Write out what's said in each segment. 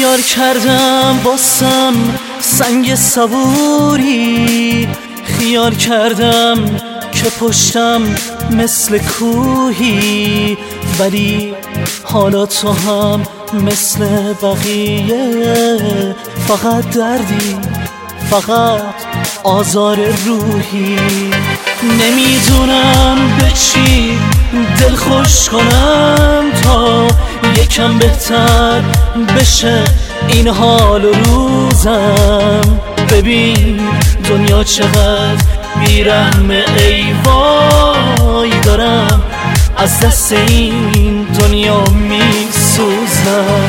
خیال کردم باسم سنگ صبوری، خیال کردم که پشتم مثل کوهی، ولی حالا تو هم مثل بقیه، فقط دردی، فقط آزار روحی. نمیدونم به چی دل خوش کنم تا یکم بهتر بشه این حال و روزم. ببین دنیا چقدر بیرحمه، ای وای دارم از دست این دنیا میسوزم.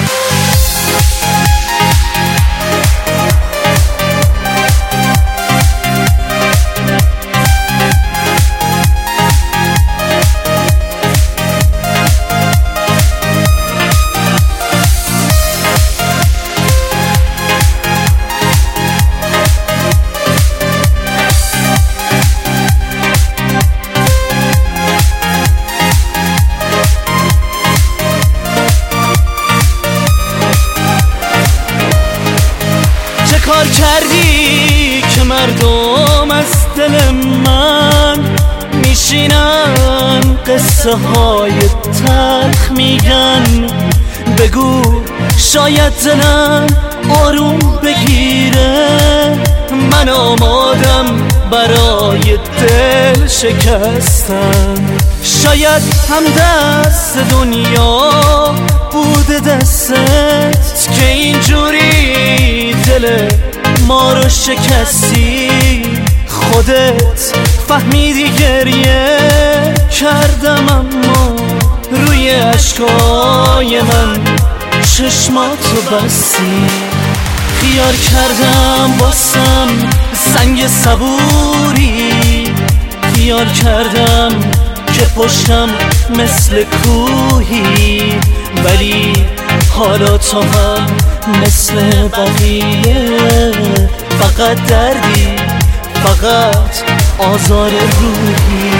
کار کردی که مردم از دل من میشینن قصه های تلخ میگن؟ بگو شاید دلم آروم بگیره، من آمادم برای دل شکستن. شاید هم دست دنیا بوده دستت که اینجوری دل ما رو شکستی. خودت فهمیدی گریه کردم، اما روی اشکای من چشماتو بستی. خیال کردم باسم سنگ صبوری، خیال کردم که پشتم مثل کوهی، ولی حالا تو هم مثل بقیه، فقط دردی، فقط آزار روحی.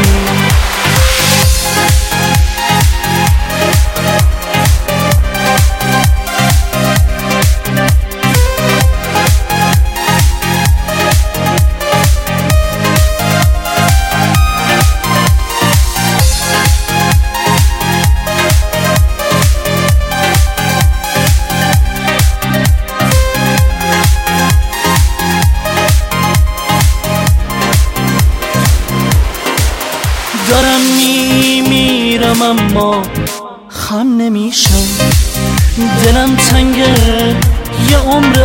دارم میمیرم اما خم نمیشم، دلم تنگه یه عمر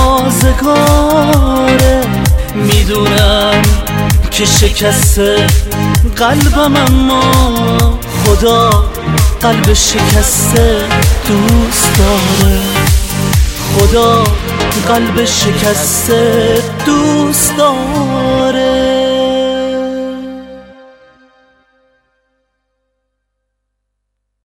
آزگاره. میدونم که شکسته قلبم، اما خدا قلب شکسته دوست داره، خدا قلب شکسته دوست داره.